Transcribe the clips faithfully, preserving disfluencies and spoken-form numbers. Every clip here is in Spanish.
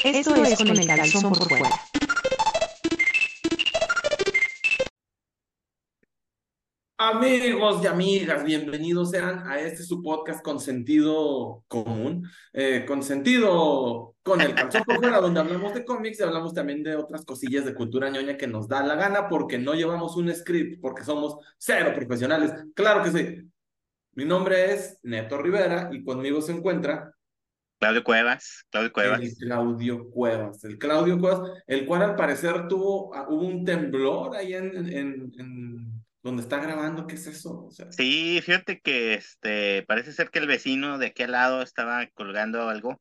Esto es Con el Calzón por Fuera. Amigos y amigas, bienvenidos sean a este su podcast con sentido común, eh, con sentido con el calzón por fuera, donde hablamos de cómics y hablamos también de otras cosillas de cultura ñoña que nos da la gana porque no llevamos un script, porque somos cero profesionales. Claro que sí. Mi nombre es Neto Rivera y conmigo se encuentra Claudio Cuevas, Claudio el Cuevas. Claudio Cuevas. El Claudio Cuevas, el cual al parecer tuvo, ah, hubo un temblor ahí en, en, en donde está grabando. ¿Qué es eso? O sea. Sí, fíjate que este parece ser que el vecino de aquí al lado estaba colgando algo.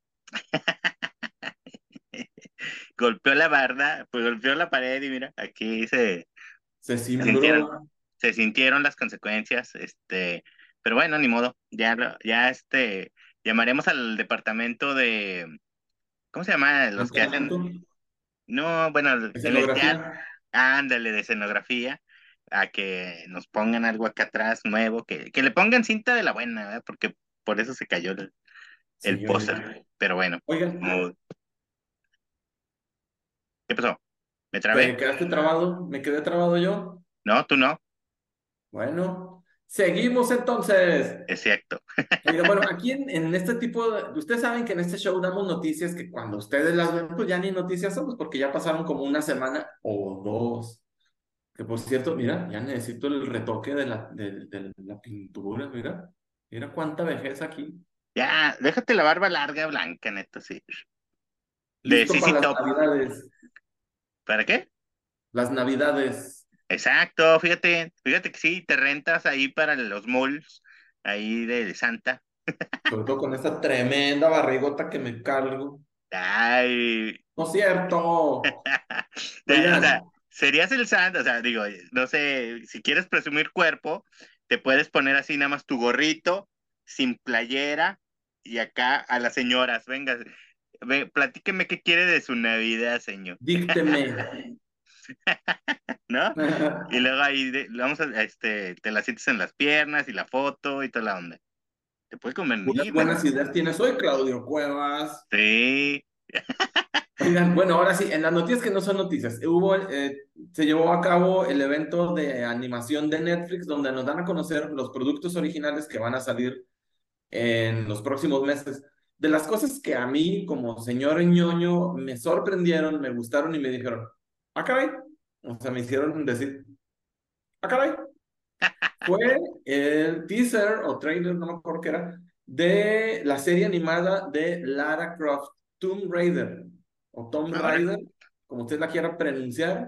Golpeó la barda, pues golpeó la pared y mira, aquí se, Se se sintieron, cimbró. se sintieron las consecuencias, este, pero bueno, ni modo, ya, lo- ya este, llamaremos al departamento de, ¿cómo se llama? Los que hacen, Mantenimiento, no, bueno, en el teatro, escenografía. ándale, de escenografía, a que nos pongan algo acá atrás nuevo, que, que le pongan cinta de la buena, ¿verdad? Porque por eso se cayó el, el Sí, oigan. póster. Pero bueno, Oigan, como- ¿qué pasó? ¿Me ¿te trabé? quedaste trabado? ¿Me quedé trabado yo? No, tú no, Bueno, seguimos entonces. es cierto. Oiga, bueno, aquí en, en este tipo de... Ustedes saben que en este show damos noticias que cuando ustedes las ven, pues ya ni noticias somos, porque ya pasaron como una semana o dos. Que por cierto, mira, ya necesito el retoque de la, de, de la pintura, mira. Mira cuánta vejez aquí. Ya, déjate la barba larga, blanca, neta, sí. De Listo C C para las Top. navidades. ¿Para qué? Las navidades. Exacto, fíjate, fíjate que sí, te rentas ahí para los malls, ahí de Santa. Sobre todo con esta tremenda barrigota que me cargo. Ay, No es cierto. o sea, Oigan, serías el Santa, o sea, digo, no sé, si quieres presumir cuerpo, te puedes poner así nada más tu gorrito, sin playera, y acá a las señoras, venga, ve, platíqueme qué quiere de su Navidad, señor, dícteme. ¿no? Y luego ahí de- vamos a, este, te la sientes en las piernas y la foto y toda la onda. Te puede Puras convenir, buenas ¿no? ideas tienes hoy, Claudio Cuevas. Sí. Oigan, bueno, ahora sí, en las noticias que no son noticias, hubo, eh, se llevó a cabo el evento de animación de Netflix donde nos dan a conocer los productos originales que van a salir en los próximos meses. De las cosas que a mí, como señor ñoño, me sorprendieron, me gustaron y me dijeron, ah, caray. O sea, me hicieron decir, ah, caray. Fue el teaser o trailer, no me acuerdo qué era, de la serie animada de Lara Croft, Tomb Raider, o Tomb Ahora, Raider, como usted la quiera pronunciar.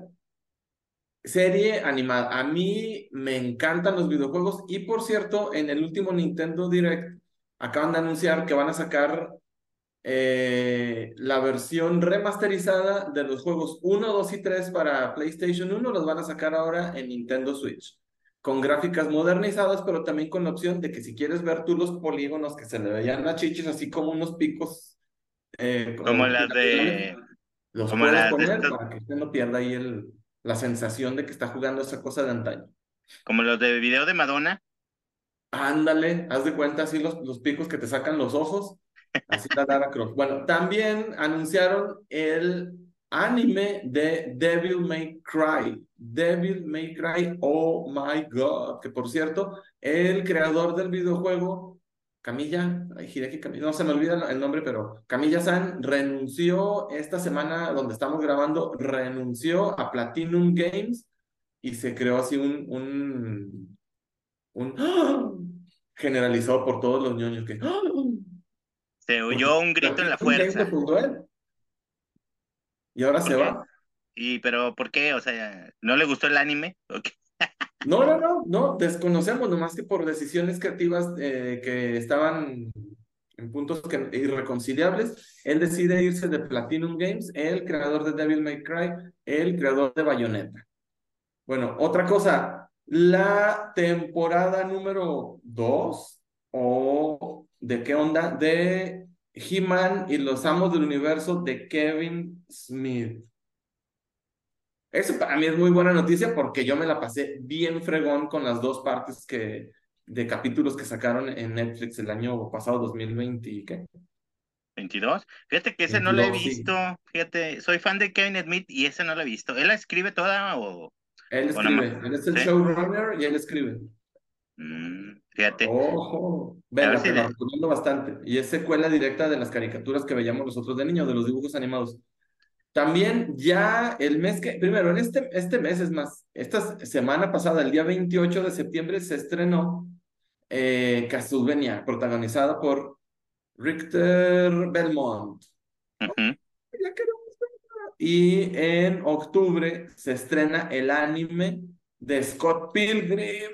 Serie animada. A mí me encantan los videojuegos y por cierto, en el último Nintendo Direct acaban de anunciar que van a sacar eh, la versión remasterizada de los juegos uno, dos y tres para PlayStation uno, los van a sacar ahora en Nintendo Switch, con gráficas modernizadas, pero también con la opción de que si quieres ver tú los polígonos que se le veían a chichis, así como unos picos eh, como como las piramidales, de, los como puedes las de poner estos, para que usted no pierda ahí el, la sensación de que está jugando esa cosa de antaño. como los de video de Madonna. Ándale, haz de cuenta así los, los picos que te sacan los ojos, así la Lara Croft. Bueno, también anunciaron el anime de Devil May Cry. Devil May Cry, oh my God, que por cierto, el creador del videojuego, Camilla, ay, Hideki Camilla, no se me olvida el nombre, pero Camilla-san renunció esta semana donde estamos grabando, renunció a Platinum Games y se creó así un, un un ¡ah! Generalizado por todos los ñoños que ¡ah! Se Porque oyó un grito en la Platinum Games lo fuerza. fundó él y ahora ¿Por se qué? va. Y, pero, ¿por qué? O sea, ¿no le gustó el anime? Ok. No, no, no, no, desconocemos, nomás que por decisiones creativas eh, que estaban en puntos que, irreconciliables, él decide irse de Platinum Games, el creador de Devil May Cry, el creador de Bayonetta. Bueno, otra cosa, la temporada número dos, o de qué onda, de He-Man y los Amos del Universo de Kevin Smith. Eso para mí es muy buena noticia porque yo me la pasé bien fregón con las dos partes que, de capítulos que sacaron en Netflix el año pasado, dos mil veinte, ¿y qué? veintidós. Fíjate que ese no lo he veintidós, sí. visto. Fíjate, soy fan de Kevin Smith y ese no lo he visto. ¿Él la escribe toda o, Él o nomás? escribe, él es el Sí. showrunner y él escribe. Mm, fíjate, Ojo, a ver vela, si te la le- recomiendo bastante. Y es secuela directa de las caricaturas que veíamos nosotros de niños, de los dibujos animados. También ya el mes que, primero, en este, este mes es más, esta semana pasada, el día veintiocho de septiembre, se estrenó eh, Castlevania, protagonizada por Richter Belmont. Oh, Ujú. ya quedó. Y en octubre se estrena el anime de Scott Pilgrim.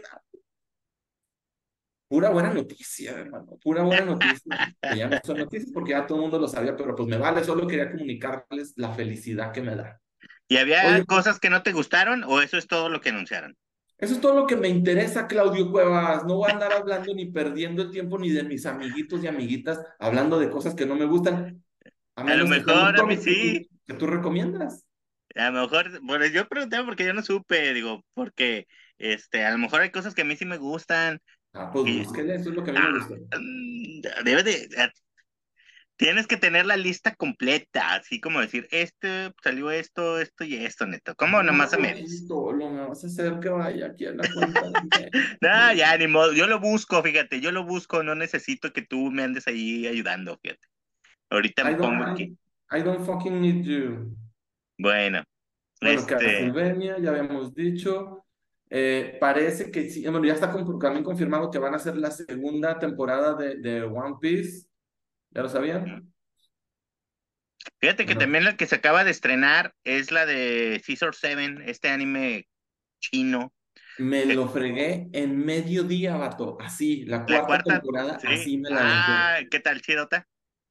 Pura buena noticia, hermano, pura buena noticia. Que ya no son noticias porque ya todo el mundo lo sabía, pero pues me vale, solo quería comunicarles la felicidad que me da. ¿Y había Oye, cosas que no te gustaron o eso es todo lo que anunciaron? eso es todo lo que me interesa, Claudio Cuevas. No voy a andar hablando ni perdiendo el tiempo ni de mis amiguitos y amiguitas hablando de cosas que no me gustan, a A lo menos que sean los mejor a mí cómics que tú, sí. que tú recomiendas. A lo mejor, bueno, yo pregunté porque yo no supe, digo, porque este, a lo mejor hay cosas que a mí sí me gustan, Ah, pues que búsquele, eso es lo que a mí me ah, gusta. mm, debe de, ah, tienes que tener la lista completa, así como decir, este salió esto, esto y esto, neto. ¿Cómo? No, Nomás a medios. poquito, lo me vas a hacer que vaya aquí a la cuenta de No, Netflix. ya, ni modo, yo lo busco, fíjate, yo lo busco, no necesito que tú me andes ahí ayudando, fíjate. Ahorita I me don't, pongo aquí. I, I don't fucking need you. Bueno, Bueno, este, Castlevania, ya habíamos dicho. Eh, parece que sí, bueno, ya está con- también confirmado que van a ser la segunda temporada de, de One Piece. ¿Ya lo mm, sabían? fíjate que Bueno, también la que se acaba de estrenar es la de Scissor Seven, este anime chino. me Que lo fregué en medio día, vato. Así, la la cuarta cuarta, temporada, sí. así me la aventé. Ah, ¿qué tal, chidota?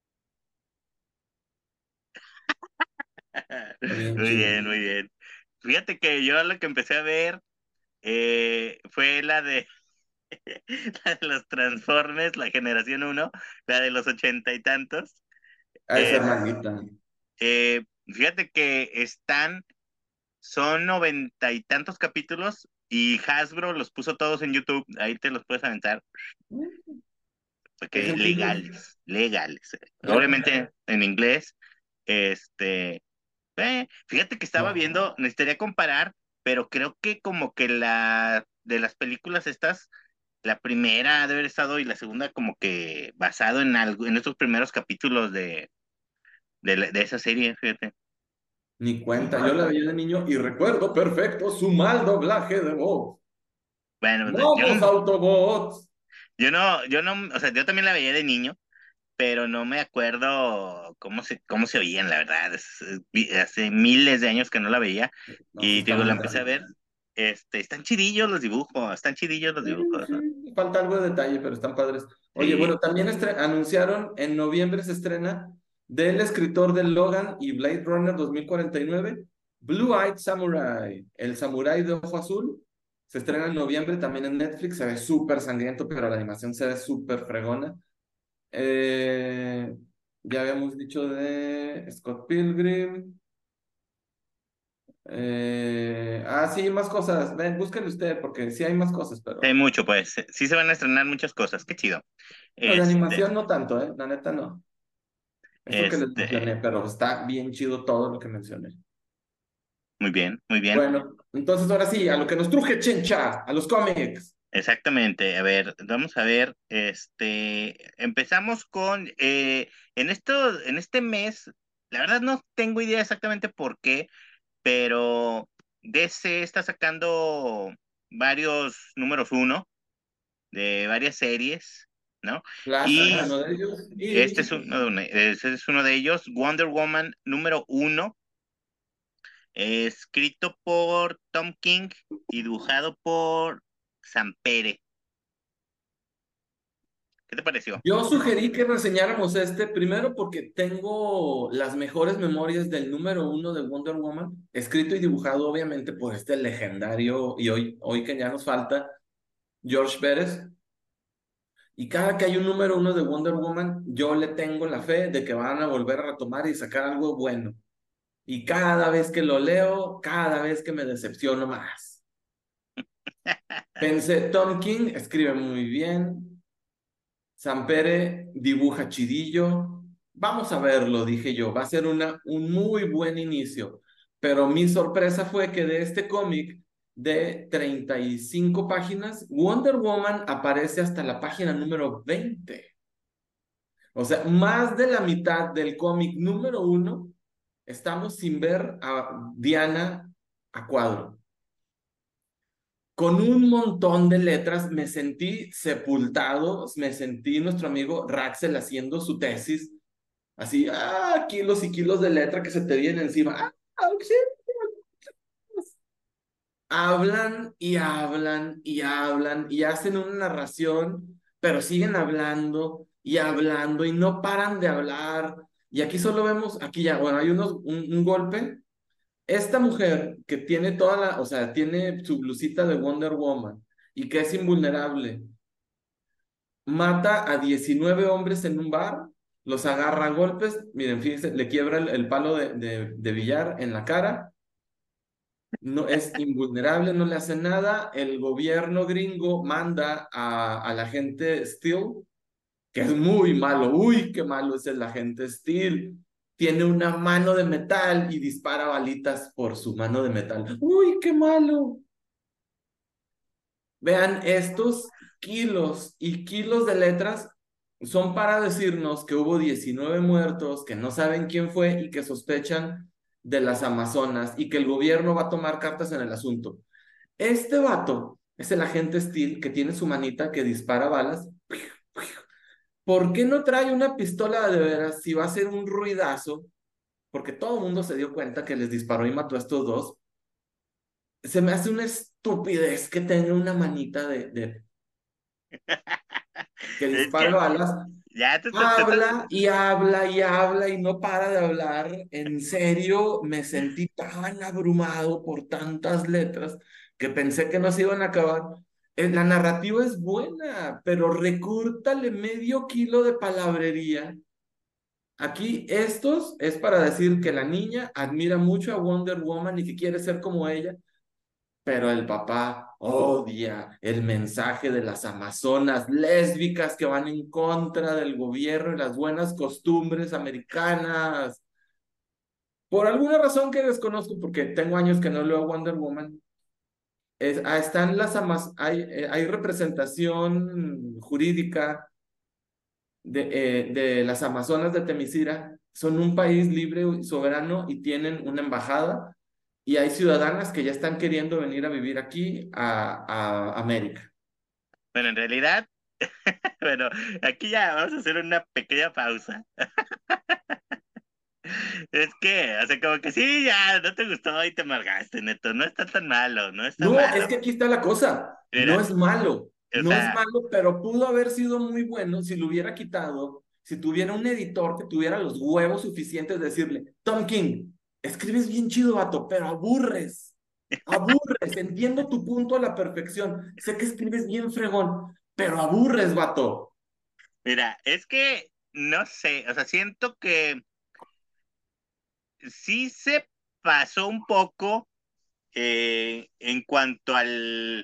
Está bien Muy chido. bien, muy bien. Fíjate que yo lo que empecé a ver eh, fue la de, la de los Transformers, la generación uno, la de los ochenta y tantos. A esa Es, hermanita. eh, fíjate que están, son noventa y tantos capítulos y Hasbro los puso todos en YouTube. Ahí te los puedes aventar, ¿Qué porque gentillos? legales, legales. Neta. Obviamente en inglés. Este, Eh, fíjate que estaba No. viendo, necesitaría comparar, pero creo que como que la de las películas estas, la primera ha de haber estado y la segunda como que basado en algo, en estos primeros capítulos de, de, la- de esa serie, fíjate. Ni cuenta. Yo la veía de niño y recuerdo perfecto su mal doblaje de voz. Bueno, pues, yo ¡Vamos, no, Autobots! yo no, yo no, o sea, yo también la veía de niño, pero no me acuerdo cómo se, cómo se oían, la verdad. Es- es- vi- hace miles de años que no la veía No, sí y está digo, la muy empecé a ver. grande. Este, están chidillos los dibujos, están chidillos los Sí, dibujos, ¿no? sí, falta algo de detalle, pero están padres. Oye, Sí. bueno, también estre- anunciaron en noviembre se estrena del escritor de Logan y Blade Runner dos mil cuarenta y nueve, Blue Eyed Samurai, el samurái de ojo azul. Se estrena en noviembre también en Netflix. Se ve súper sangriento, pero la animación se ve súper fregona. Eh, ya habíamos dicho de Scott Pilgrim. Eh, ah, sí, más cosas. Ven, búsquenlo usted, porque sí hay más cosas, Hay pero. mucho, pues. Sí se van a estrenar muchas cosas. Qué chido. No, de Este, animación no tanto, ¿eh? La neta no. Esto que les este, mencioné, pero está bien chido todo lo que mencioné. muy bien, muy bien. Bueno, entonces ahora sí, a lo que nos truje, chencha, a los cómics. Exactamente. A ver, vamos a ver. Este, empezamos con, eh, en esto, en este mes, la verdad no tengo idea exactamente por qué, pero D C está sacando varios números uno de varias series, ¿no? Flash Y es uno de ellos. este es Y uno, de- este es uno de ellos, Wonder Woman número uno. Eh, escrito por Tom King y dibujado por Sampere. ¿Qué te pareció? yo sugerí que reseñáramos este primero porque tengo las mejores memorias del número uno de Wonder Woman, escrito y dibujado obviamente por este legendario, y hoy, hoy que ya nos falta, George Pérez. Y cada que hay un número uno de Wonder Woman, yo le tengo la fe de que van a volver a retomar y sacar algo bueno. Y cada vez que lo leo, cada vez que me decepciono más. Pensé, Tom King escribe muy bien, Sampere dibuja chidillo, Vamos a verlo, dije yo, va a ser una, un muy buen inicio. Pero mi sorpresa fue que de este cómic de treinta y cinco páginas, Wonder Woman aparece hasta la página número veinte. O sea, más de la mitad del cómic número uno, estamos sin ver a Diana a cuadro. Con un montón de letras, me sentí sepultado, me sentí nuestro amigo Raxel haciendo su tesis. Así, ah, kilos y kilos de letra que se te vienen encima. Ah, hablan y hablan y hablan y hacen una narración, pero siguen hablando y hablando y no paran de hablar. Y aquí solo vemos, aquí ya, bueno, hay unos, un, un golpe. Esta mujer que tiene toda la, o sea, tiene su blusita de Wonder Woman y que es invulnerable, mata a diecinueve hombres en un bar, los agarra a golpes, miren, fíjense, le quiebra el, el palo de, de, de billar en la cara, no es invulnerable, no le hace nada, el gobierno gringo manda a, a la gente Steel, que es muy malo, uy, qué malo es el agente Steel, tiene una mano de metal y dispara balitas por su mano de metal, uy, qué malo. Vean, estos kilos y kilos de letras son para decirnos que hubo diecinueve muertos, que no saben quién fue y que sospechan de las Amazonas y que el gobierno va a tomar cartas en el asunto. Este vato es el agente Steel que tiene su manita que dispara balas. ¿Por qué no trae una pistola de veras si va a ser un ruidazo? Porque todo el mundo se dio cuenta que les disparó y mató a estos dos. Se me hace una estupidez que tenga una manita de, de que Es dispare que balas. ya te, te, te estás. Habla y habla y habla y no para de hablar. En serio, me sentí tan abrumado por tantas letras que pensé que no se iban a acabar. Eh, La narrativa es buena, pero recúrtale medio kilo de palabrería. Aquí estos es para decir que la niña admira mucho a Wonder Woman y que quiere ser como ella, pero el papá odia el mensaje de las amazonas lésbicas que van en contra del gobierno y las buenas costumbres americanas. Por alguna razón que desconozco, porque tengo años que no leo Wonder Woman, es, ah, están las amas, hay, eh, hay representación jurídica de, eh, de las amazonas de Temisira. Son un país libre y soberano y tienen una embajada y hay ciudadanas que ya están queriendo venir a vivir aquí a, a América. Bueno, en realidad, bueno, aquí ya vamos a hacer una pequeña pausa. Es que, o sea, como que sí, ya, no te gustó y te amargaste, neto. No está tan malo, no está No, es malo. que aquí está la cosa. No Mira, es malo, o no es sea, malo, pero pudo haber sido muy bueno si lo hubiera quitado, si tuviera un editor que tuviera los huevos suficientes de decirle, Tom King, escribes bien chido, vato, pero aburres, aburres, entiendo tu punto a la perfección, sé que escribes bien fregón, pero aburres, vato. mira, es que, no sé, o sea, siento que sí se pasó un poco eh, en cuanto al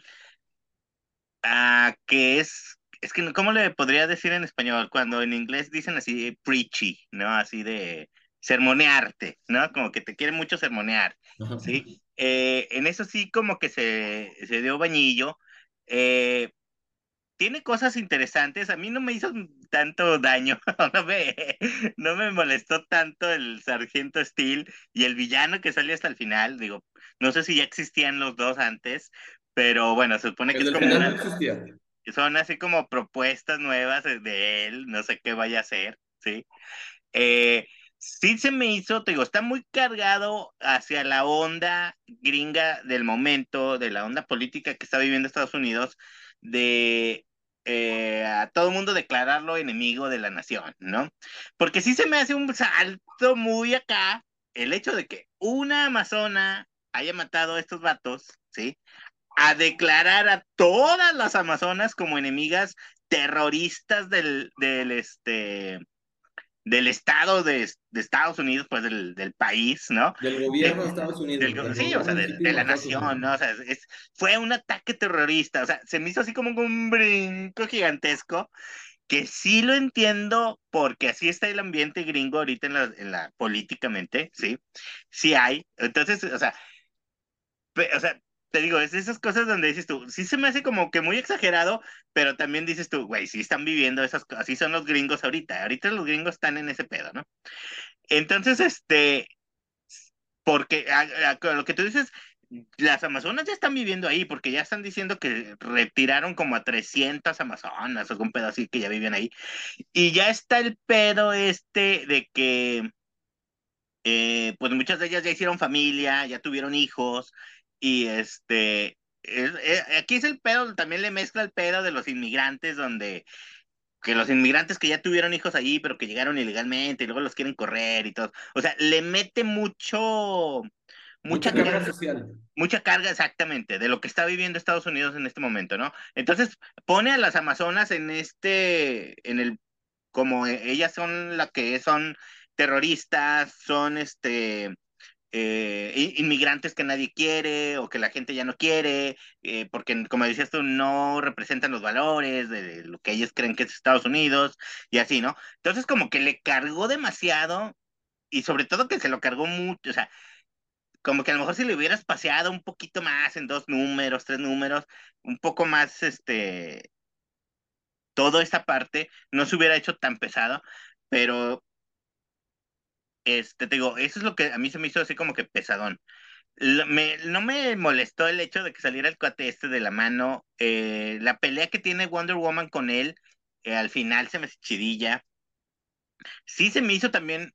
a que es, es que, ¿cómo le podría decir en español? Cuando en inglés dicen así, preachy, ¿no? Así de sermonearte, ¿no? Como que te quieren mucho sermonear, Ajá. ¿sí? Eh, en eso sí como que se, se dio bañillo. Eh, tiene cosas interesantes. A mí no me hizo tanto daño, no me, no me molestó tanto el Sargento Steel y el villano que sale hasta el final. Digo, no sé si ya existían los dos antes, pero bueno, se supone que El es del como final no una, existía. son así como propuestas nuevas de de él, no sé qué vaya a hacer, ¿sí? Eh, sí se me hizo, te digo, está muy cargado hacia la onda gringa del momento, de la onda política que está viviendo Estados Unidos, de eh, a todo mundo declararlo enemigo de la nación, ¿no? Porque sí se me hace un salto muy acá el hecho de que una amazona haya matado a estos vatos, ¿sí? A declarar a todas las amazonas como enemigas terroristas del, del este del Estado de, de Estados Unidos, pues del, del país, ¿no? Del De, gobierno de Estados Unidos, del, del sí, o gobierno sea, de, de legítimo de la Estados Unidos. nación, ¿no? O sea, es, fue un ataque terrorista, o sea, se me hizo así como un brinco gigantesco que sí lo entiendo porque así está el ambiente gringo ahorita en la, en la políticamente, ¿sí? Sí hay. Entonces, o sea, pe- o sea, te digo, es esas cosas donde dices tú, sí se me hace como que muy exagerado, pero también dices tú, güey, sí están viviendo esas cosas, así son los gringos ahorita. Ahorita los gringos están en ese pedo, ¿no? Entonces, este, porque a, a- lo que tú dices, las amazonas ya están viviendo ahí, porque ya están diciendo que retiraron como a trescientas amazonas o algún pedo así que ya vivían ahí. Y ya está el pedo este de que, eh, pues muchas de ellas ya hicieron familia, ya tuvieron hijos, y este, es- eh, aquí es el pedo, también le mezcla el pedo de los inmigrantes, donde que los inmigrantes que ya tuvieron hijos allí, pero que llegaron ilegalmente y luego los quieren correr y todo. O sea, le mete mucho, mucha Mucha carga carga, social. mucha carga exactamente de lo que está viviendo Estados Unidos en este momento, ¿no? Entonces, pone a las amazonas en este, en el, como e- ellas son las que son terroristas, son este eh, in- inmigrantes que nadie quiere o que la gente ya no quiere, eh, porque como decías tú, no representan los valores de lo que ellos creen que es Estados Unidos y así, ¿no? Entonces como que le cargó demasiado y sobre todo que se lo cargó mucho, o sea, como que a lo mejor si le hubieras paseado un poquito más en dos números, tres números, un poco más, este, toda esta parte no se hubiera hecho tan pesado, pero, este, te digo, eso es lo que a mí se me hizo así como que pesadón. Lo- me- no me molestó el hecho de que saliera el cuate este de la mano. Eh, la pelea que tiene Wonder Woman con él, eh, al final se me hace chidilla. Sí se me hizo también,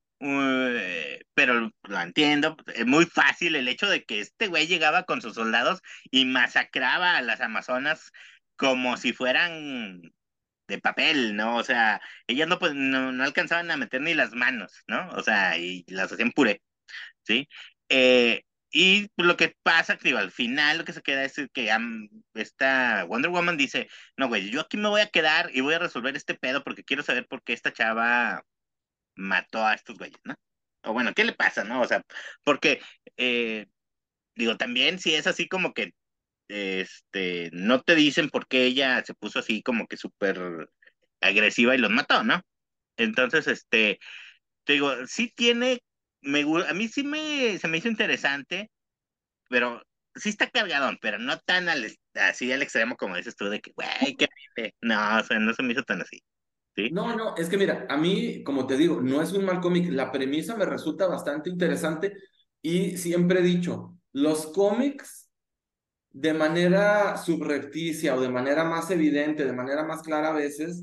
eh, pero lo entiendo, es muy fácil el hecho de que este güey llegaba con sus soldados y masacraba a las amazonas como si fueran de papel, ¿no? O sea, ellas no, pues, no, no alcanzaban a meter ni las manos, ¿no? O sea, y las hacían puré. ¿Sí? Eh, y pues, lo que pasa, que digo, al final lo que se queda es que am, esta Wonder Woman dice, no, güey, yo aquí me voy a quedar y voy a resolver este pedo porque quiero saber por qué esta chava mató a estos güeyes, ¿no? O bueno, ¿qué le pasa, no? O sea, porque, eh, digo, también si es así como que, este, no te dicen por qué ella se puso así como que súper agresiva y los mató, ¿no? Entonces, este, te digo, sí tiene, me, gu- a mí sí me, se me hizo interesante, pero sí está cargadón, pero no tan al, es- así al extremo como dices tú, de que, güey, qué horrible. No, o sea, no se me hizo tan así, ¿sí? No, no, es que mira, a mí, como te digo, no es un mal cómic. La premisa me resulta bastante interesante y siempre he dicho, los cómics de manera subrepticia o de manera más evidente, de manera más clara a veces,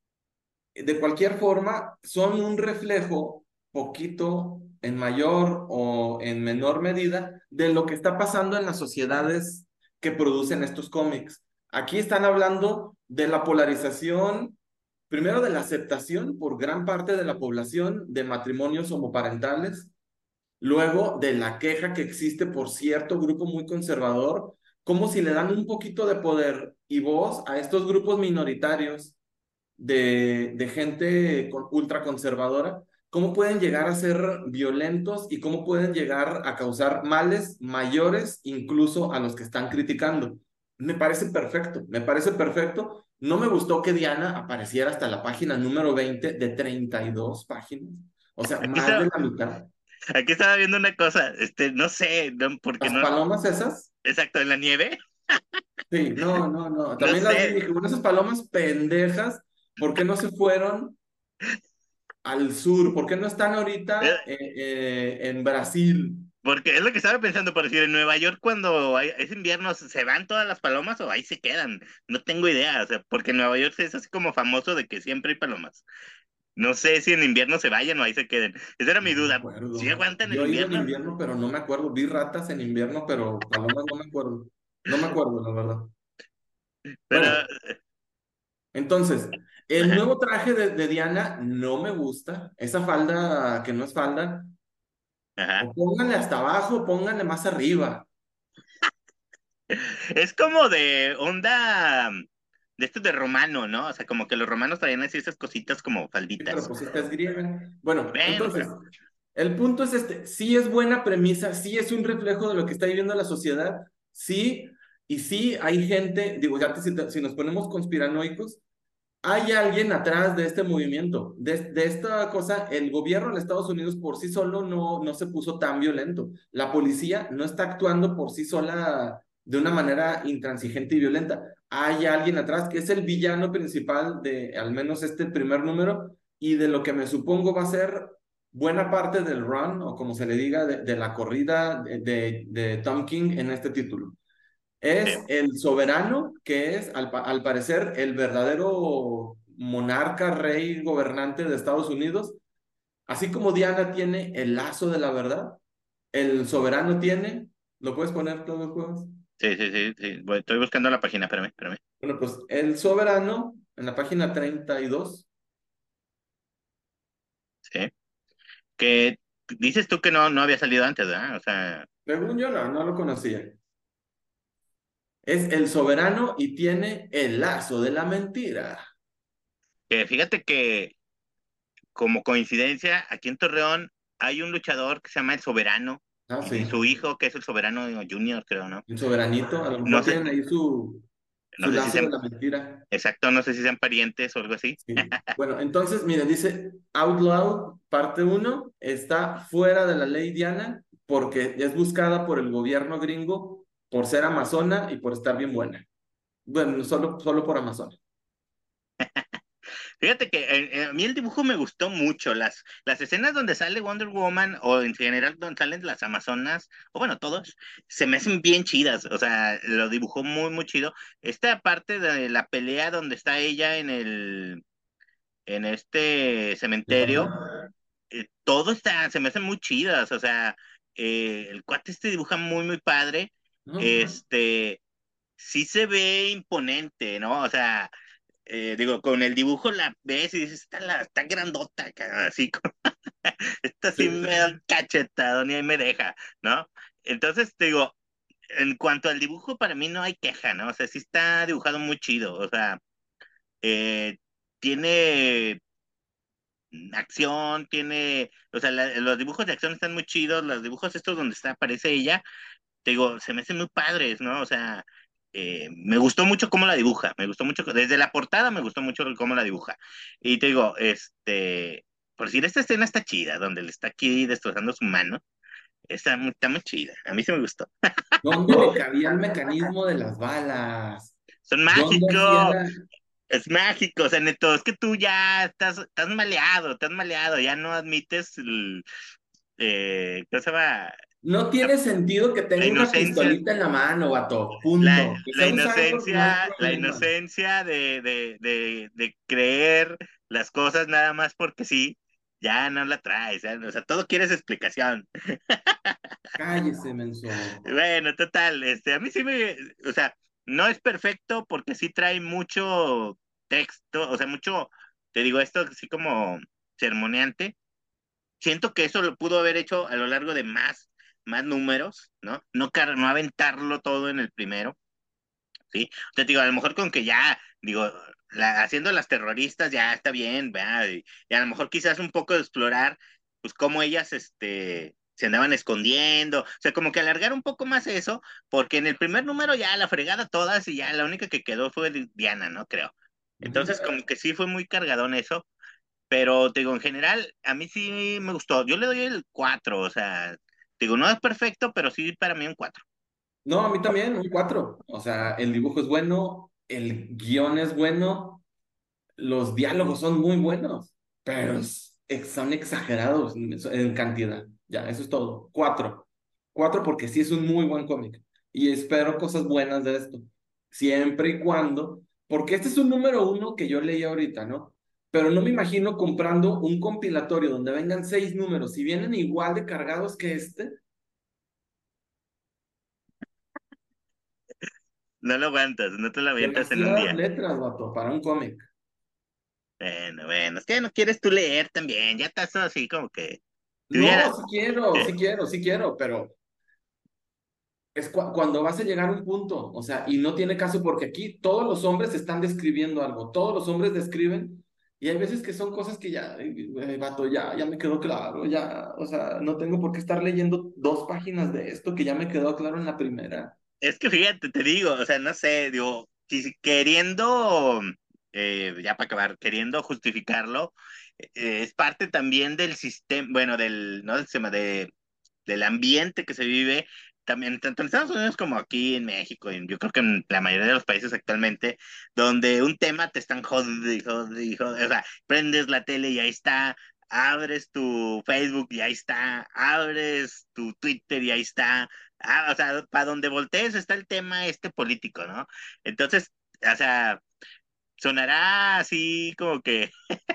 de cualquier forma, son un reflejo poquito en mayor o en menor medida de lo que está pasando en las sociedades que producen estos cómics. Aquí están hablando de la polarización, primero de la aceptación por gran parte de la población de matrimonios homoparentales, luego de la queja que existe por cierto grupo muy conservador, como si le dan un poquito de poder y voz a estos grupos minoritarios de, de gente con- ultraconservadora, cómo pueden llegar a ser violentos y cómo pueden llegar a causar males mayores incluso a los que están criticando. Me parece perfecto, me parece perfecto. No me gustó que Diana apareciera hasta la página número veinte de treinta y dos páginas, o sea, Aquí más de estaba, la mitad. aquí estaba viendo una cosa, este, no sé, no, porque Las no, palomas esas, exacto, en la nieve, sí, no, no, no, no también las vi, sé, dije, bueno, esas palomas pendejas, ¿por qué no se fueron al sur? ¿Por qué no están eh, ahorita eh, eh, en Brasil? porque es lo que estaba pensando por decir, en Nueva York cuando hay- es invierno, ¿se van todas las palomas o ahí se quedan? No tengo idea, o sea, porque Nueva York es así como famoso de que siempre hay palomas. No sé si en invierno se vayan o ahí se queden. Esa era mi No me duda. ¿Sí acuerdo. aguantan el Yo he ido en invierno? invierno, pero no me acuerdo. Vi ratas en invierno, pero palomas no me acuerdo. No me acuerdo, la verdad. Pero, Bueno, entonces, el ajá, nuevo traje de, de Diana no me gusta. Esa falda que no es falda, ajá. o pónganle hasta abajo, o pónganle más arriba. Es como de onda de esto de romano, ¿no? O sea, como que los romanos traían así esas cositas como Sí, pero falditas. pues esta es griega. Bueno, Bueno, entonces, pero, el punto es este, sí es buena premisa, sí es un reflejo de lo que está viviendo la sociedad, sí, y sí hay gente, digo, ya te- si, te- si nos ponemos conspiranoicos, hay alguien atrás de este movimiento, de, de esta cosa. El gobierno de Estados Unidos por sí solo no, no se puso tan violento. La policía no está actuando por sí sola de una manera intransigente y violenta. Hay alguien atrás que es el villano principal de al menos este primer número y de lo que me supongo va a ser buena parte del run, o como se le diga, de, de la corrida de, de, de Tom King en este título. Sí, Es el soberano, que es, al, al parecer, el verdadero monarca, rey, gobernante de Estados Unidos. Así como Diana tiene el lazo de la verdad, el soberano tiene, ¿lo puedes poner todo el juego? sí, sí, sí, sí. Voy- Estoy buscando la página, espérame, espérame. Bueno, pues el soberano, en la página treinta y dos, Sí. Que dices tú que no, no había salido antes, ¿verdad? O sea, según yo no, no lo conocía. Es el soberano y tiene el lazo de la mentira. que fíjate que como coincidencia, aquí en Torreón hay un luchador que se llama El Soberano Ah, y sí. su hijo, que es el Soberano Junior, creo, ¿no? El soberanito, a lo No mejor sé, tienen ahí su, no su sé si lazo de sean, la mentira. exacto, no sé si sean parientes o algo así. Sí. Bueno, entonces, miren, dice Outlaw, parte uno está fuera de la ley Diana porque es buscada por el gobierno gringo por ser amazona y por estar bien buena. Bueno, solo, solo por amazona. Fíjate que eh, eh, a mí el dibujo me gustó mucho. Las, las escenas donde sale Wonder Woman o en general donde salen las Amazonas, o bueno, todos, se me hacen bien chidas. O sea, lo dibujó muy, muy chido. Esta parte de la pelea donde está ella en el, en este ¿El cementerio, panteón? eh, todo está, se me hacen muy chidas. O sea, eh, el cuate este dibuja muy, muy padre. No. Este, sí se ve imponente, ¿no? O sea, eh, digo, con el dibujo la ves y dices, está, la, está grandota, cara, así, como- esta sí Sí. me da un cachetado, ni ahí me deja, ¿no? Entonces, te digo, en cuanto al dibujo, para mí no hay queja, ¿no? O sea, sí está dibujado muy chido, o sea, eh, tiene acción, tiene, o sea, la- los dibujos de acción están muy chidos, los dibujos estos donde está, aparece ella, te digo, se me hacen muy padres, ¿no? O sea, eh, me gustó mucho cómo la dibuja, me gustó mucho, desde la portada me gustó mucho cómo la dibuja. Y te digo, este, por decir, esta escena está chida, donde le está aquí destrozando su mano, está muy, está muy chida, a mí sí me gustó. ¿Dónde le cabía el mecanismo de las balas? Son ¿Dónde hacía mágicos, la... es mágico, o sea, neto, es que tú ya estás, estás maleado, estás maleado, ya no admites el, eh, ¿cómo se llama? No La, tiene sentido que la tenga una inocencia. pistolita en la mano, vato. La, Punto. Que la sea un cyborg no hay inocencia, la problema. inocencia de, de, de, de creer las cosas nada más porque sí, ya no la traes, ya, o sea, todo quieres explicación. Cállese, menso. Bueno, total, este, a mí sí me, o sea, no es perfecto porque sí trae mucho texto, o sea, mucho, te digo esto así como sermoneante. Siento que eso lo pudo haber hecho a lo largo de más, más números, ¿no? No, car- no aventarlo todo en el primero. ¿Sí? O sea, te digo, a lo mejor con que ya, digo, la, haciendo las terroristas ya está bien, ¿verdad? Y, y a lo mejor quizás un poco de explorar, pues cómo ellas, este, se andaban escondiendo, o sea, como que alargar un poco más eso, porque en el primer número ya la fregada todas y ya la única que quedó fue Diana, ¿no? Creo. Ujú. Entonces, como que sí fue muy cargadón eso, pero te digo, en general, a mí sí me gustó. Yo le doy el cuatro, o sea, te digo, no es perfecto, pero sí para mí un cuatro. No, a mí también, un cuatro. O sea, el dibujo es bueno, el guión es bueno, los diálogos son muy buenos, pero es- ex- son exagerados en en cantidad. Ya, eso es todo. Cuatro. Cuatro porque sí es un muy buen cómic. Y espero cosas buenas de esto. Siempre y cuando, porque este es un número uno que yo leí ahorita, ¿no? Pero no me imagino comprando un compilatorio donde vengan seis números y vienen igual de cargados que este. No lo aguantas, no te lo avientas en un Demasiadas día. letras, vato, para un cómic. Bueno, bueno, es que no quieres tú leer también, ya estás así como que tuviera, No, sí quiero, ¿eh? sí quiero, sí quiero, pero es cu- cuando vas a llegar a un punto, o sea, y no tiene caso porque aquí todos los hombres están describiendo algo, todos los hombres describen, y hay veces que son cosas que ya, eh, eh, vato, ya, ya me quedó claro, ya, o sea, no tengo por qué estar leyendo dos páginas de esto que ya me quedó claro en la primera. Es que fíjate, te digo, o sea, no sé, digo, si- si queriendo eh, ya para acabar, queriendo justificarlo, eh, es parte también del sistema, bueno, del, no del sistema, de, del ambiente que se vive, también tanto en Estados Unidos como aquí en México, y yo creo que en la mayoría de los países actualmente, donde un tema te están jodiendo, y jode, y jode, o sea, prendes la tele y ahí está, abres tu Facebook y ahí está, abres tu Twitter y ahí está, ah, o sea, para donde voltees está el tema este político, ¿no? Entonces, o sea, sonará así como que,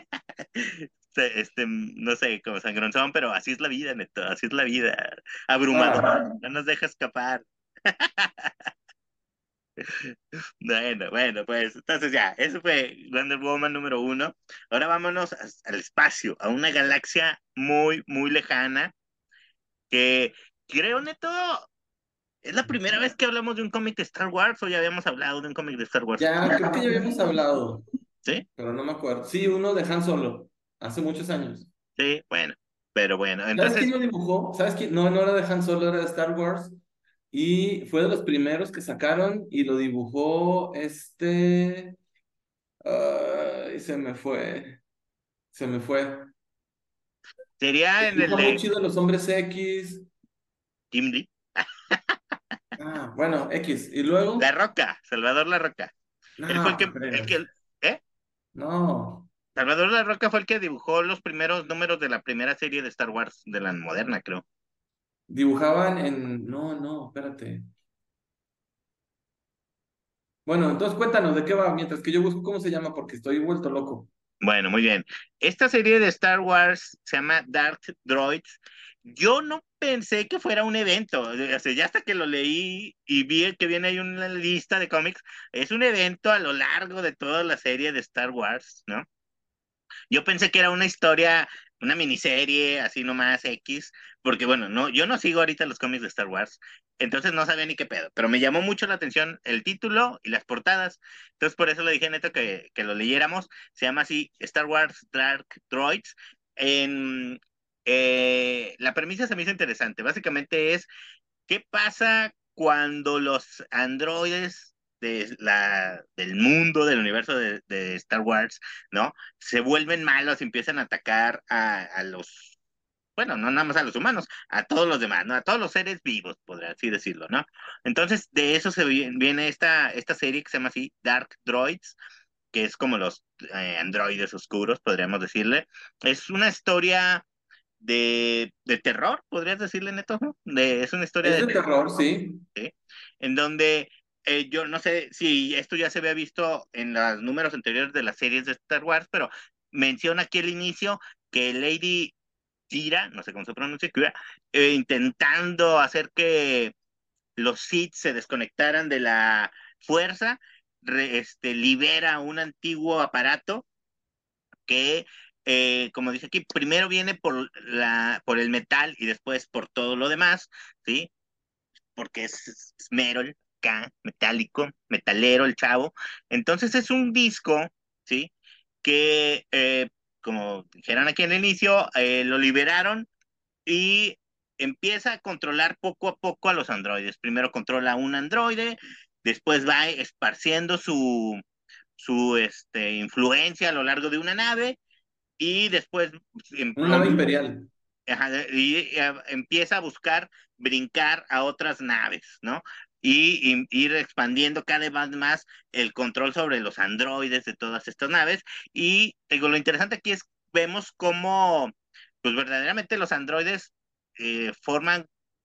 este, no sé, como sangronzón, pero así es la vida, Neto, así es la vida. Ah, Abrumador, no nos deja escapar. Bueno, bueno, pues entonces ya, eso fue Wonder Woman número uno. Ahora vámonos a- al espacio, a una galaxia muy, muy lejana, que creo, Neto, es la primera vez que hablamos de un cómic de Star Wars o ya habíamos hablado de un cómic de Star Wars. ya, creo que ya habíamos hablado, ¿Sí? pero no me acuerdo. Sí, uno de Han Solo, hace muchos años. Sí, bueno, pero bueno, ¿Sabes quién entonces lo dibujó? ¿Sabes quién? No, no era de Han Solo, era de Star Wars. Y fue de los primeros que sacaron y lo dibujó este... Ay, se me fue, se me fue. sería en el Dibuja muy de chido los hombres X. Jim Lee. Ah, bueno, X. Y La luego, Roca, Salvador La Roca. Él fue el no, que, ¿qué el crees? que, ¿eh? No, Salvador La Roca fue el que dibujó los primeros números de la primera serie de Star Wars, de la moderna, creo. dibujaban en... No, no, espérate. Bueno, entonces cuéntanos de qué va, mientras que yo busco cómo se llama, porque estoy vuelto loco. Bueno, muy bien. Esta serie de Star Wars se llama Dark Droids. Yo no pensé que fuera un evento. O sea, ya hasta que lo leí y vi que viene ahí una lista de cómics, es un evento a lo largo de toda la serie de Star Wars, ¿no? Yo pensé que era una historia, una miniserie, así nomás X, porque bueno, no, yo no sigo ahorita los cómics de Star Wars, entonces no sabía ni qué pedo, pero me llamó mucho la atención el título y las portadas, entonces por eso le dije a Neto que, que lo leyéramos, se llama así Star Wars Dark Droids. En, eh, la premisa se me hizo interesante, básicamente es ¿qué pasa cuando los androides de la, del mundo, del universo de, de Star Wars, ¿no? Se vuelven malos y empiezan a atacar a, a los, bueno, no nada más a los humanos, a todos los demás, ¿no? A todos los seres vivos, podría así decirlo, ¿no? Entonces, de eso se vi- viene esta, esta serie que se llama así Dark Droids, que es como los eh, androides oscuros, podríamos decirle. Es una historia de, de terror, podrías decirle, Neto, ¿no? De, es una historia Es de de terror, terror, sí. ¿sí? En donde eh, yo no sé si esto ya se había visto en los números anteriores de las series de Star Wars, pero menciona aquí al inicio que Lady Tira, no sé cómo se pronuncia, Kira, eh, intentando hacer que los Sith se desconectaran de la fuerza, re- este, libera un antiguo aparato que, eh, como dice aquí, primero viene por, la, por el metal y después por todo lo demás, ¿sí? Porque es, es Merol, K, metálico, metalero el chavo. Entonces es un disco, ¿sí? Que, eh, como dijeron aquí en el inicio, eh, lo liberaron y empieza a controlar poco a poco a los androides. Primero controla un androide, después va esparciendo su, su este, influencia a lo largo de una nave y después em, Una nave imperial. ajá, y eh, empieza a buscar brincar a otras naves, ¿no? Y, y ir expandiendo cada vez más el control sobre los androides de todas estas naves. Y digo, lo interesante aquí es, vemos cómo, pues verdaderamente los androides eh, forman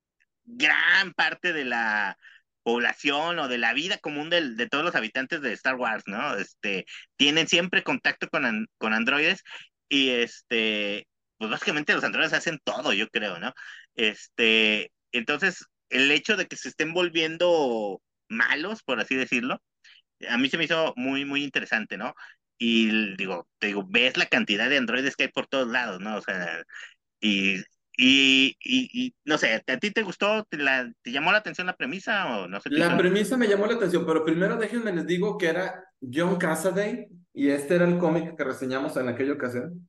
gran parte de la población o de la vida común del- de todos los habitantes de Star Wars, ¿no? Este, tienen siempre contacto con, an- con androides y este, pues básicamente los androides hacen todo, yo creo, ¿no? Este, entonces, el hecho de que se estén volviendo malos, por así decirlo, a mí se me hizo muy, muy interesante, ¿no? Y digo, te digo, ves la cantidad de androides que hay por todos lados, ¿no? O sea, y, y, y, y, no sé, ¿a ti te gustó? ¿Te, la, te llamó la atención la premisa o no se te hizo? La premisa me llamó la atención, pero primero déjenme les digo que era John Cassaday y este era el cómic que reseñamos en aquella ocasión.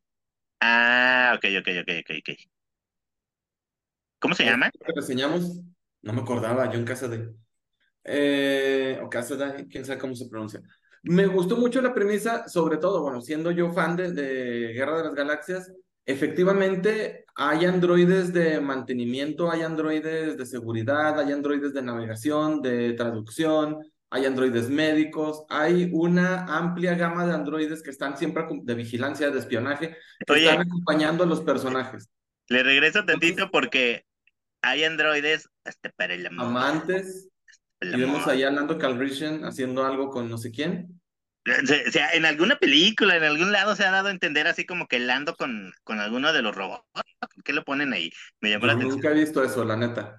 Ah, ok, ok, ok, ok, ok. ¿Cómo se Este llama? que reseñamos, no me acordaba, John Cassaday. Eh, o Cassaday, quién sabe cómo se pronuncia. Me gustó mucho la premisa, sobre todo, bueno, siendo yo fan de, de Guerra de las Galaxias, efectivamente hay androides de mantenimiento, hay androides de seguridad, hay androides de navegación, de traducción, hay androides médicos, hay una amplia gama de androides que están siempre acom- de vigilancia, de espionaje, que están Oye, acompañando a los personajes. le regreso Entonces, tantito porque hay androides hasta para el amor, amantes, el y vemos amor. allá a Lando Calrissian haciendo algo con no sé quién. O sea, en alguna película, en algún lado se ha dado a entender así como que Lando con, con alguno de los robots. ¿Qué lo ponen ahí? Me llamó Yo la atención. nunca he visto eso, la neta.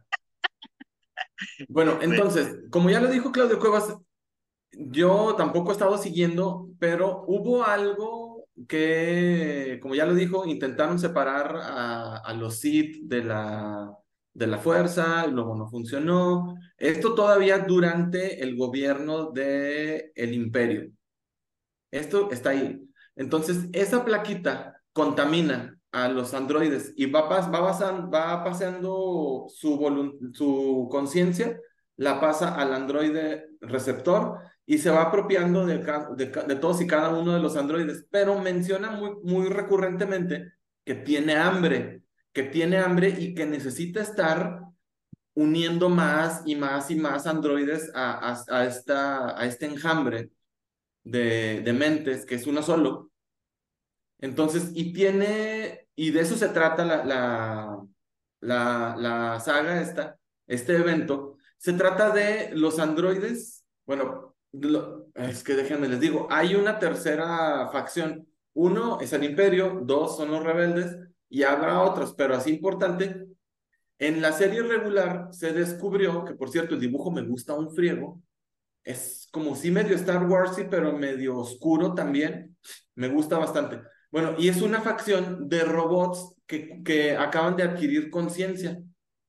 Bueno, Me- entonces, como ya lo dijo Claudio Cuevas, yo tampoco he estado siguiendo, pero hubo algo que, como ya lo dijo, intentaron separar a, a los Sith de la, de la fuerza, y luego no funcionó. Esto todavía durante el gobierno del Imperio. Esto está ahí. Entonces, esa plaquita contamina a los androides y va, pas- va, pasan- va paseando su, volun- su conciencia, la pasa al androide receptor y se va apropiando de, ca- de ca- de todos y cada uno de los androides, pero menciona muy, muy recurrentemente que tiene hambre, que tiene hambre y que necesita estar uniendo más y más y más androides a, a, a esta, a este enjambre de, de mentes, que es uno solo. Entonces, y tiene, y de eso se trata la, la, la, la saga esta, este evento. Se trata de los androides, bueno, lo- es que déjenme les digo, hay una tercera facción. Uno es el Imperio, dos son los rebeldes, y habrá otros, pero así importante, en la serie regular se descubrió, que por cierto el dibujo me gusta un friego, es como sí medio Star Wars, sí, pero medio oscuro también. Me gusta bastante. Bueno, y es una facción de robots que, que acaban de adquirir conciencia.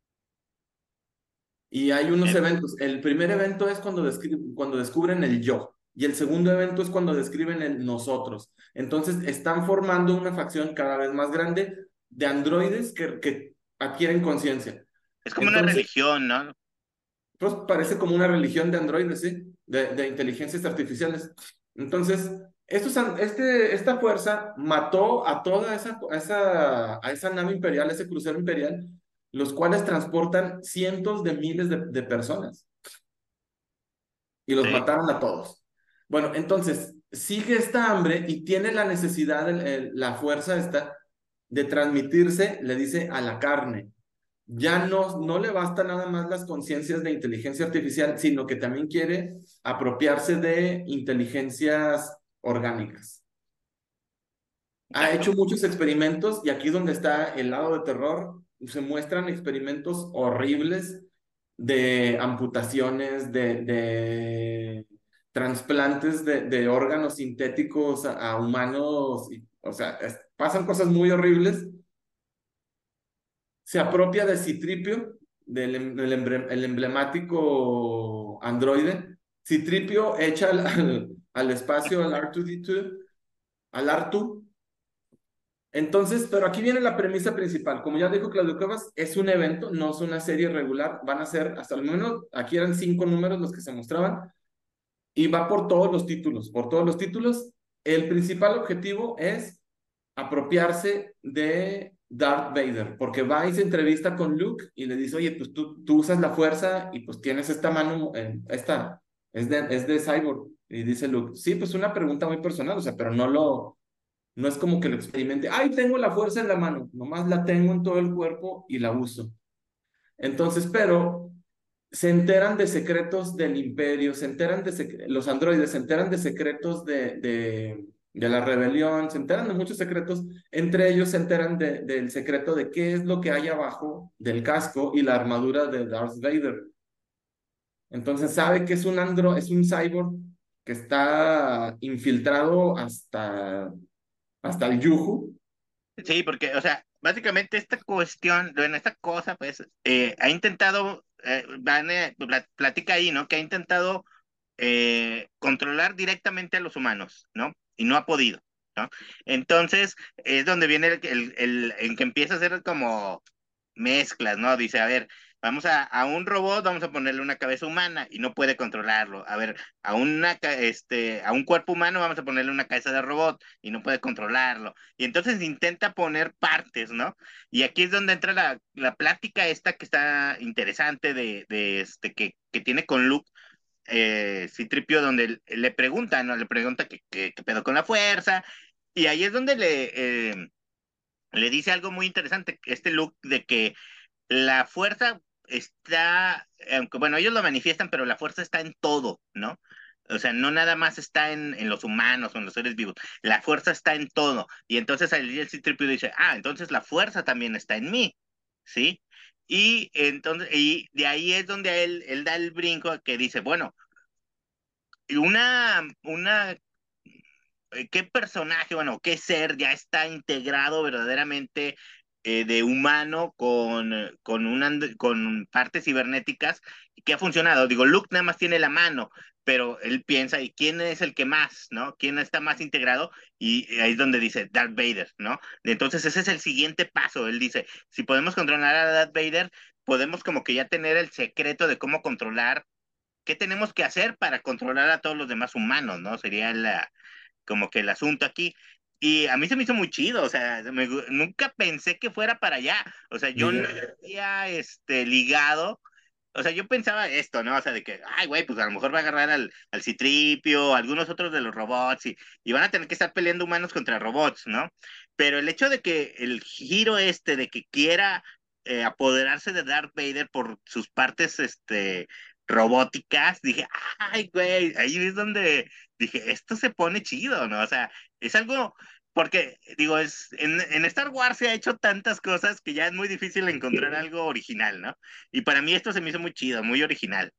Y hay unos eh, eventos. El primer evento es cuando, descri- cuando descubren el yo. Y el segundo evento es cuando describen el nosotros. Entonces están formando una facción cada vez más grande de androides que, que adquieren conciencia. es como una Entonces, religión, ¿no? pues parece como una religión de androides, ¿sí? De, de inteligencias artificiales. Entonces, estos, an- este, esta fuerza mató a toda esa, a esa, a esa nave imperial, ese crucero imperial, los cuales transportan cientos de miles de, de personas y los Sí. mataron a todos. Bueno, entonces, sigue esta hambre y tiene la necesidad, el- el- la fuerza esta, de transmitirse, le dice, a la carne. Ya no, no le basta nada más las conciencias de inteligencia artificial, sino que también quiere apropiarse de inteligencias orgánicas. Ha Ya. hecho muchos experimentos y aquí es donde está el lado de terror. Se muestran experimentos horribles de amputaciones, de, de trasplantes de, de órganos sintéticos a, a humanos. Y, o sea, es- pasan cosas muy horribles. Se apropia de Citripio, del em- del embre- el emblemático androide. Citripio echa al, al, al espacio al R dos D dos, al R dos. Entonces, pero aquí viene la premisa principal. Como ya dijo Claudio Cuevas, es un evento, no es una serie regular. Van a ser, hasta al menos, aquí eran cinco números los que se mostraban, y va por todos los títulos, por todos los títulos. El principal objetivo es apropiarse de Darth Vader, porque va y se entrevista con Luke y le dice, oye, pues tú, tú usas la fuerza y pues tienes esta mano, eh, esta, es de, es de Cyborg. Y dice Luke, sí, pues una pregunta muy personal, o sea, pero no lo, no es como que lo experimente, ay, tengo la fuerza en la mano, nomás la tengo en todo el cuerpo y la uso. Entonces, pero se enteran de secretos del imperio, se enteran de sec- los androides se enteran de secretos de, de, de la rebelión, se enteran de muchos secretos, entre ellos se enteran de- del secreto de qué es lo que hay abajo del casco y la armadura de Darth Vader. Entonces sabe que es un andro, es un cyborg que está infiltrado hasta, hasta el yuju. Sí, porque, o sea, básicamente esta cuestión, bueno, esta cosa, pues, eh, ha intentado, eh, Vane pla- platica ahí, ¿no? Que ha intentado eh, controlar directamente a los humanos, ¿no? Y no ha podido, ¿no? Entonces, es donde viene el, el, el- en que empieza a hacer como mezclas, ¿no? Dice, a ver. vamos a, a un robot, vamos a ponerle una cabeza humana y no puede controlarlo. A ver, a una, ca- este, a un cuerpo humano vamos a ponerle una cabeza de robot y no puede controlarlo. Y entonces intenta poner partes, ¿no? Y aquí es donde entra la, la plática esta que está interesante de, de este, que, que tiene con Luke, eh, Citripio, donde le pregunta, ¿no? Le pregunta qué qué- qué pedo con la fuerza. Y ahí es donde le, eh, le dice algo muy interesante, este Luke, de que la fuerza está, aunque bueno, ellos lo manifiestan, pero la fuerza está en todo, ¿no? O sea, no nada más está en, en los humanos o en los seres vivos, la fuerza está en todo. Y entonces ahí el C-tres P O dice, ah, entonces la fuerza también está en mí, ¿sí? Y entonces, y de ahí es donde él, él da el brinco que dice, bueno, una, una eh, ¿qué personaje, bueno, qué ser ya está integrado verdaderamente eh, de humano con, eh, con, un and- con partes cibernéticas y que ha funcionado? Digo, Luke nada más tiene la mano, pero él piensa, ¿y quién es el que más, no? ¿Quién está más integrado? Y ahí es donde dice Darth Vader, ¿no? Entonces ese es el siguiente paso. Él dice, si podemos controlar a Darth Vader, podemos como que ya tener el secreto de cómo controlar, qué tenemos que hacer para controlar a todos los demás humanos, ¿no? Sería la como que el asunto aquí. Y a mí se me hizo muy chido, o sea, me nunca pensé que fuera para allá. O sea, yo no Miguel. había este, ligado. O sea, yo pensaba esto, ¿no? O sea, de que, ay, güey, pues a lo mejor va a agarrar al, al Citripio, algunos otros de los robots, y, y van a tener que estar peleando humanos contra robots, ¿no? Pero el hecho de que el giro este, de que quiera eh, apoderarse de Darth Vader por sus partes, este, robóticas, dije, ay, güey, ahí es donde dije, esto se pone chido, ¿no? O sea, es algo, porque, digo, es, en, en Star Wars se ha hecho tantas cosas que ya es muy difícil encontrar algo original, ¿no? Y para mí esto se me hizo muy chido, muy original.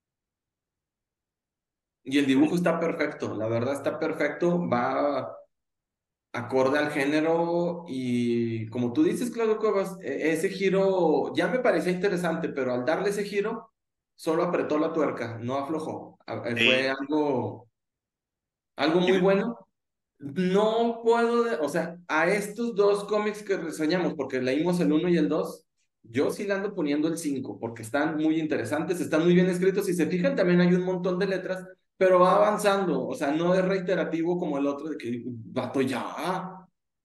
Y el dibujo está perfecto, la verdad está perfecto, va acorde al género y como tú dices, Claudio Cuevas, e- ese giro ya me parecía interesante, pero al darle ese giro, solo apretó la tuerca, no aflojó. A- eh, Fue Eh, algo, algo y muy bueno. No puedo, de- o sea, a estos dos cómics que reseñamos, porque leímos el uno y el dos, yo sí le ando poniendo el cinco porque están muy interesantes, están muy bien escritos. Si se fijan, también hay un montón de letras, pero va avanzando, o sea, no es reiterativo como el otro de que, vato, ya.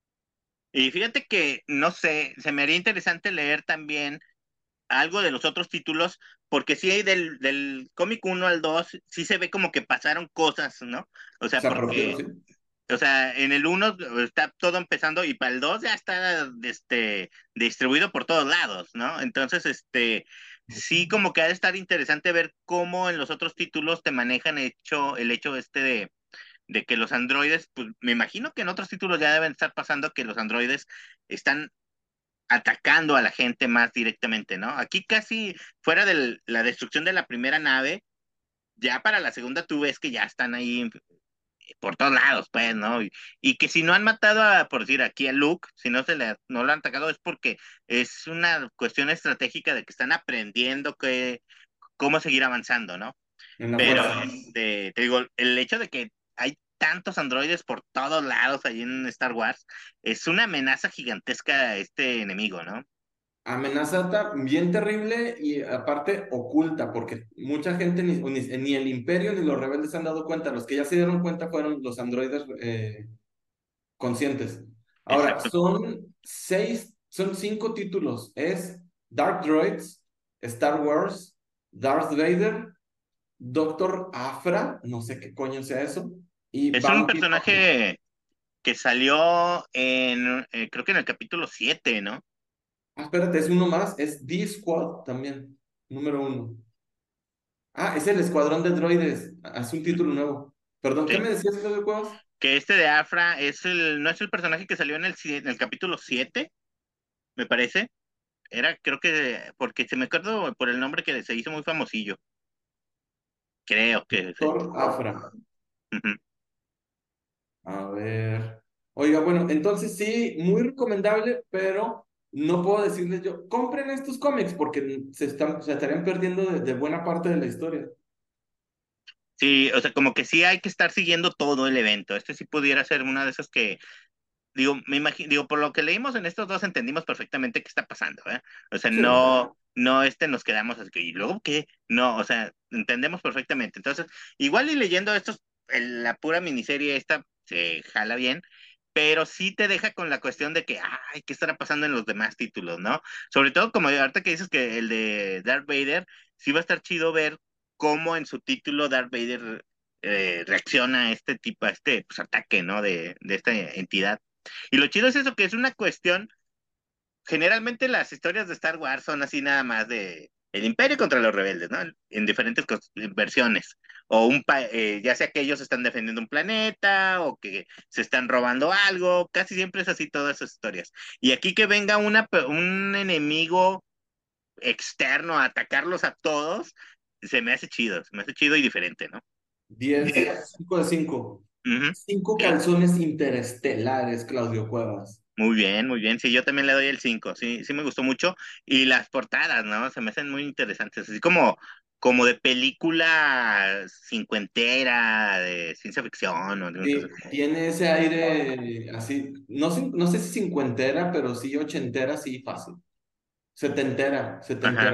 y fíjate que, no sé, se me haría interesante leer también algo de los otros títulos, porque sí hay del, del cómic uno al dos sí se ve como que pasaron cosas, ¿no? O sea, Se apropió, porque ¿sí? o sea, en el uno está todo empezando y para el dos ya está este, distribuido por todos lados, ¿no? Entonces, este, sí como que ha de estar interesante ver cómo en los otros títulos te manejan hecho, el hecho este de, de que los androides, pues me imagino que en otros títulos ya deben estar pasando que los androides están atacando a la gente más directamente, ¿no? Aquí casi fuera de la destrucción de la primera nave, ya para la segunda tú ves que ya están ahí por todos lados, pues, ¿no? Y, y que si no han matado a, por decir, aquí a Luke, si no se le, no lo han atacado es porque es una cuestión estratégica de que están aprendiendo que, cómo seguir avanzando, ¿no? En la Pero, fuerza. este, te digo, el hecho de que hay tantos androides por todos lados ahí en Star Wars es una amenaza gigantesca a este enemigo, ¿no? Amenaza ta- bien terrible y aparte oculta, porque mucha gente ni, ni, ni el Imperio ni los rebeldes se han dado cuenta. Los que ya se dieron cuenta fueron los androides eh, conscientes. Ahora, Exacto. son seis, son cinco títulos. Es Dark Droids, Star Wars, Darth Vader, Doctor Afra, no sé qué coño sea eso, y Es un Bounty Hunter. personaje que salió en, eh, creo que en el capítulo siete, ¿no? Ah, espérate, es uno más, es D-Squad también, número uno. Ah, es el Escuadrón de Droides, es un título nuevo. Perdón, ¿qué Sí. me decías, Claudio Cuevas? Que este de Afra es el, no es el personaje que salió en el, ci- en el capítulo siete, me parece. Era, creo que, porque se me acuerdo por el nombre que se hizo muy famosillo. Creo que es él. Doctor Afra. Ujú. A ver. Oiga, bueno, entonces sí, muy recomendable, pero no puedo decirles yo, compren estos cómics porque se están, se estarían perdiendo de, de buena parte de la historia. Sí, o sea, como que sí hay que estar siguiendo todo el evento. Este sí pudiera ser una de esas que, digo, me imagino, digo, por lo que leímos en estos dos entendimos perfectamente qué está pasando, ¿eh? O sea, Sí, no, no, este nos quedamos así que, ¿y luego qué? No, o sea, entendemos perfectamente. Entonces, igual y leyendo estos, el- la pura miniserie esta se jala bien, pero sí te deja con la cuestión de que, ay, ¿qué estará pasando en los demás títulos, no? Sobre todo como ahorita que dices que el de Darth Vader, sí va a estar chido ver cómo en su título Darth Vader eh, reacciona a este tipo, a este pues, ataque, ¿no? De, de esta entidad. Y lo chido es eso, que es una cuestión generalmente las historias de Star Wars son así nada más de el Imperio contra los rebeldes, ¿no? En diferentes cos- versiones. O un pa- eh, ya sea que ellos están defendiendo un planeta o que se están robando algo, casi siempre es así todas esas historias. Y aquí que venga una, pe- un enemigo externo a atacarlos a todos, se me hace chido, se me hace chido y diferente, ¿no? Diez, cinco de cinco. Ujú. Cinco Sí, calzones interestelares, Claudio Cuevas. muy bien, muy bien. Sí, yo también le doy el cinco. Sí, sí me gustó mucho. Y las portadas, ¿no? Se me hacen muy interesantes. Así como, como de película cincuentera, de ciencia ficción o de una cosa Sí, así. tiene ese aire así, no, cin- no sé si cincuentera, pero sí ochentera, sí, fácil. Setentera, Ajá. setentera.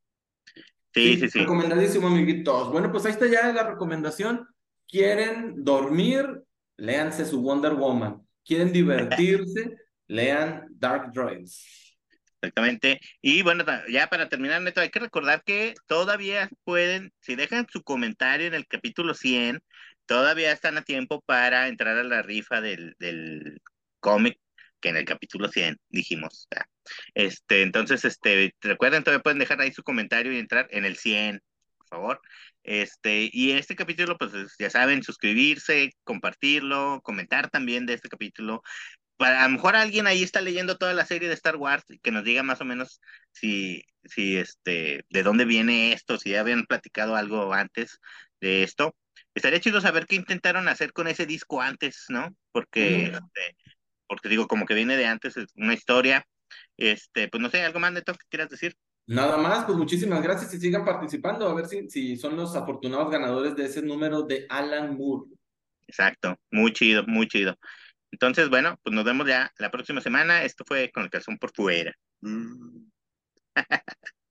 Sí, Sí, sí, sí. recomendadísimo, amiguitos. Bueno, pues ahí está ya la recomendación. ¿Quieren dormir? Léanse su Wonder Woman. ¿Quieren divertirse? Lean Dark Droids. Exactamente. Y bueno, ta- ya para terminar, Neto, hay que recordar que todavía pueden, si dejan su comentario en el capítulo cien, todavía están a tiempo para entrar a la rifa del, del cómic, que en el capítulo cien dijimos. ¿Verdad? Este, entonces, este, recuerden, todavía pueden dejar ahí su comentario y entrar en el cien, por favor. Este, y este capítulo, pues es- ya saben, suscribirse, compartirlo, comentar también de este capítulo para, a lo mejor alguien ahí está leyendo toda la serie de Star Wars y que nos diga más o menos si, si este, de dónde viene esto, si ya habían platicado algo antes de esto. Estaría chido saber qué intentaron hacer con ese disco antes, ¿no? Porque, Ujú. este, porque digo, como que viene de antes, es una historia. Este, pues no sé, algo más de todo que quieras decir. Nada más, pues muchísimas gracias y sigan participando a ver si, si son los afortunados ganadores de ese número de Alan Moore. Exacto, muy chido, muy chido. Entonces, bueno, pues nos vemos ya la próxima semana. Esto fue con el calzón por fuera. Mm.